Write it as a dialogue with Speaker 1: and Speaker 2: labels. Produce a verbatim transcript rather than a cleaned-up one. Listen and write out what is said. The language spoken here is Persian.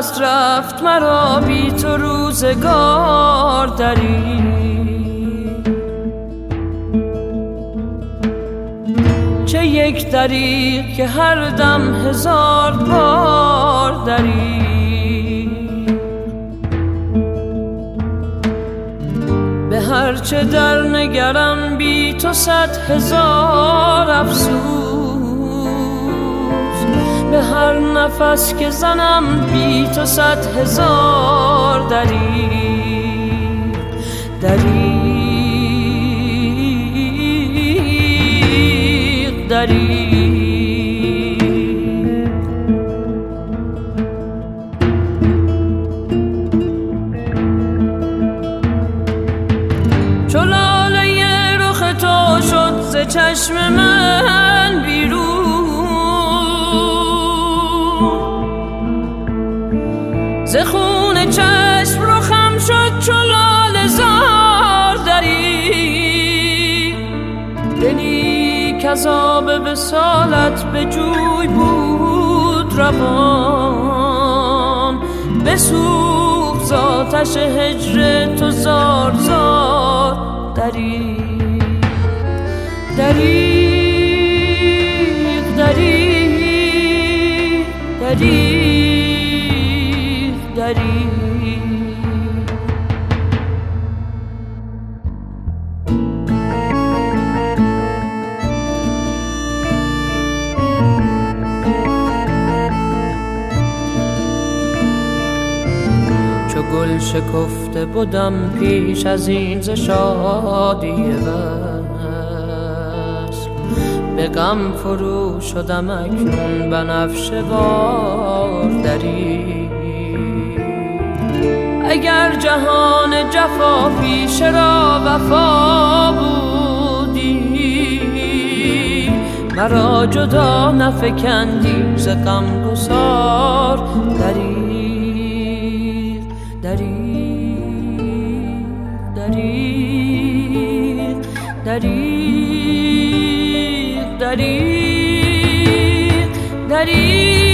Speaker 1: است رفت مرا بی تو روزگار دری. چه یک دریغ که هر دم هزار بار دری. به هر چه در نگرم بی تو صد هزار افسوس. به هر نفس که زنم بی تو صد هزار دری. دریغ دریغ چو لاله رخ تو شد ز چشم من بیرون. ز خون چشم رخم شد چو لاله زار دری. دلی کز آب وصالت به جوی بود روان. بسوخت ز آتش هجر تو زار زار دری. دریغ دریغ دریغ دریغ چو گل شکفته بودم پیش از این ز شادی وصل. به غم فرو شدم اکنون بنفشه وار دری. اگر جهان جفا پیش را وفا بودی. مرا جدا نفکندی ز غم گسار دری. دریغ دریغ دریغ دریغ دریغ